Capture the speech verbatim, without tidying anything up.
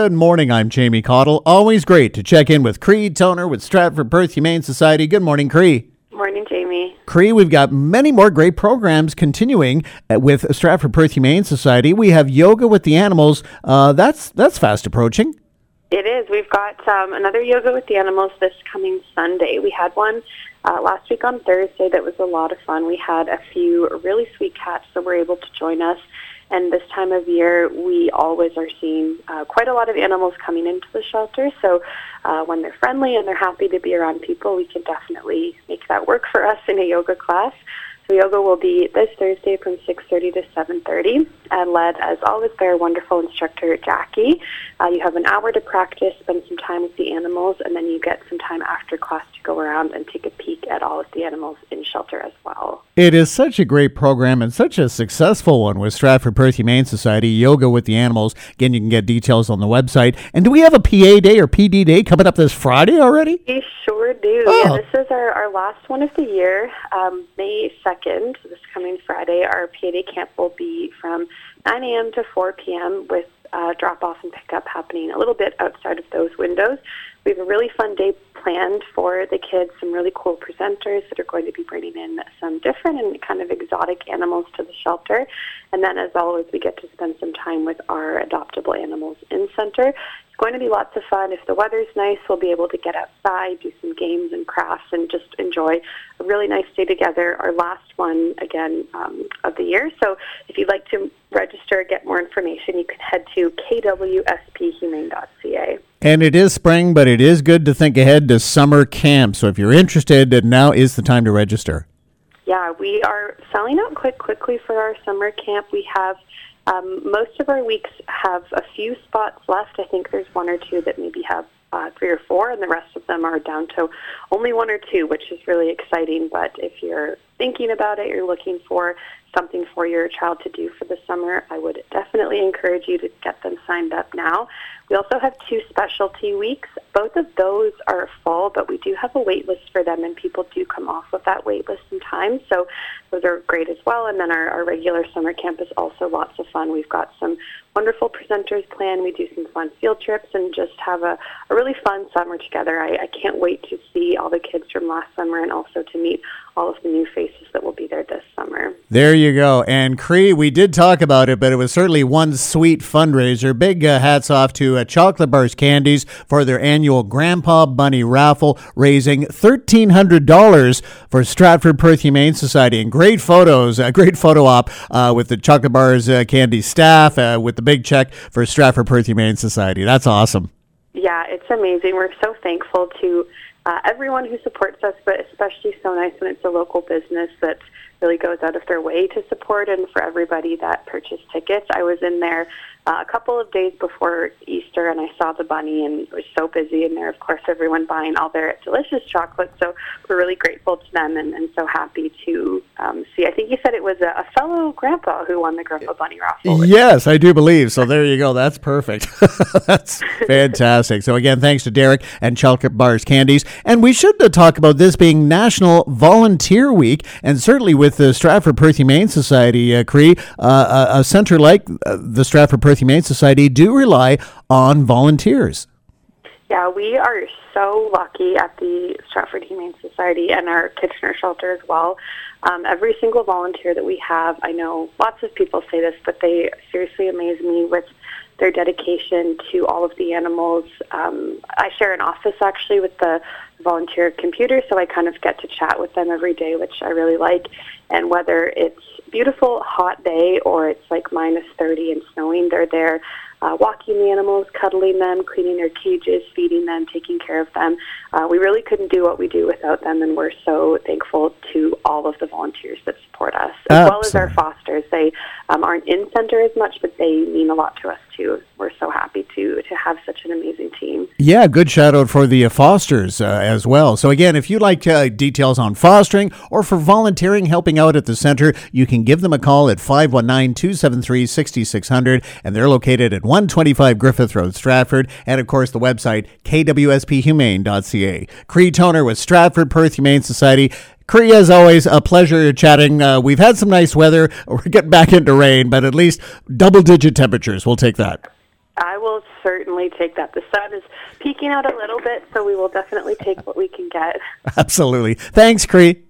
Good morning, I'm Jamie Cottle. Always great to check in with Cree Toner with Stratford Perth Humane Society. Good morning, Cree. Morning, Jamie. Cree, we've got many more great programs continuing with Stratford Perth Humane Society. We have yoga with the animals. Uh, that's that's fast approaching. It is. We've got um, another yoga with the animals this coming Sunday. We had one uh, last week on Thursday that was a lot of fun. We had a few really sweet cats that were able to join us. And this time of year, we always are seeing uh, quite a lot of animals coming into the shelter. So uh, when they're friendly and they're happy to be around people, we can definitely make that work for us in a yoga class. So yoga will be this Thursday from six thirty to seven thirty, and led, as always, by our wonderful instructor, Jackie. Uh, you have an hour to practice, spend some time with the animals, and then you get some time after class to go around and take a peek at all of the animals in shelter as well. It is such a great program and such a successful one with Stratford Perth Humane Society, Yoga with the Animals. Again, you can get details on the website. And do we have a P A Day or P D Day coming up this Friday already? We sure do. Oh. Yeah, this is our, our last one of the year, um, May second, this coming Friday. Our P A Day camp will be from nine a.m. to four p.m. with uh, drop-off and pick-up happening a little bit outside of those windows. We have a really fun day planned for the kids, some really cool presenters that are going to be bringing in some different and kind of exotic animals to the shelter. And then, as always, we get to spend some time with our adoptable animals in center. It's going to be lots of fun. If the weather's nice, we'll be able to get outside, do some games and crafts, and just enjoy a really nice day together. Our last one, again, um, of the year. So if you'd like to register, get more information, you can head to k w s p humane dot c a. And it is spring, but it is good to think ahead to summer camp. So if you're interested, now is the time to register. Yeah, we are selling out quite quickly for our summer camp. We have um, most of our weeks have a few spots left. I think there's one or two that maybe have uh, three or four, and the rest of them are down to only one or two, which is really exciting. But if you're thinking about it, you're looking for something for your child to do for the summer, I would definitely encourage you to get them signed up now. We also have two specialty weeks. Both of those are full, but we do have a wait list for them, and people do come off of that wait list in time. So those are great as well. And then our, our regular summer camp is also lots of fun. We've got some wonderful presenters planned. We do some fun field trips and just have a, a really fun summer together. I, I can't wait to see all the kids from last summer and also to meet all of the new faces that will be there this summer. There you go. And Cree, we did talk about it, but it was certainly one sweet fundraiser. Big uh, hats off to uh, Chocolate Bars Candies for their annual Grandpa Bunny raffle, raising one thousand three hundred dollars for Stratford Perth Humane Society. And great photos, a great photo op uh, with the Chocolate Bars uh, Candy staff uh, with the big check for Stratford Perth Humane Society. That's awesome. Yeah, it's amazing. We're so thankful to uh, everyone who supports us, but especially so nice when it's a local business that really goes out of their way to support, and for everybody that purchased tickets. I was in there uh, a couple of days before Easter, and I saw the bunny, and it was so busy in there. Of course, everyone buying all their delicious chocolate, so we're really grateful to them and, and so happy to um, see. I think you said it was a, a fellow grandpa who won the Grandpa Bunny raffle. Yes, I do believe. So there you go. That's perfect. That's fantastic. So again, thanks to Derek and Chocolate Bars Candies. And we should uh, talk about this being National Volunteer Week, and certainly with the Stratford Perth Humane Society, uh, Cree, uh, a, a center like uh, the Stratford Perth Humane Society do rely on volunteers. Yeah, we are so lucky at the Stratford Humane Society and our Kitchener shelter as well. Um, every single volunteer that we have, I know lots of people say this, but they seriously amaze me with their dedication to all of the animals. Um, I share an office actually with the volunteer computer, so I kind of get to chat with them every day, which I really like. And whether it's beautiful, hot day or it's like minus thirty and snowing, they're there uh, walking the animals, cuddling them, cleaning their cages, feeding them, taking care of them. Uh, we really couldn't do what we do without them, and we're so thankful to all of the volunteers that support us, as Absolutely. well as our fosters. They um, aren't in center as much, but they mean a lot to us too. We're so happy to to have such an amazing team. Yeah, good shout out for the uh, fosters uh, as well. So again, if you'd like uh, details on fostering or for volunteering, helping out at the center, you can give them a call at five one nine, two seven three, six six zero zero, and they're located at one twenty-five Griffith Road, Stratford, and of course the website k w s p humane dot c a. Cree Toner with Stratford Perth Humane Society. Cree, as always, a pleasure chatting. Uh, we've had some nice weather. We're getting back into rain, but at least double-digit temperatures. We'll take that. I will certainly take that. The sun is peeking out a little bit, so we will definitely take what we can get. Absolutely. Thanks, Cree.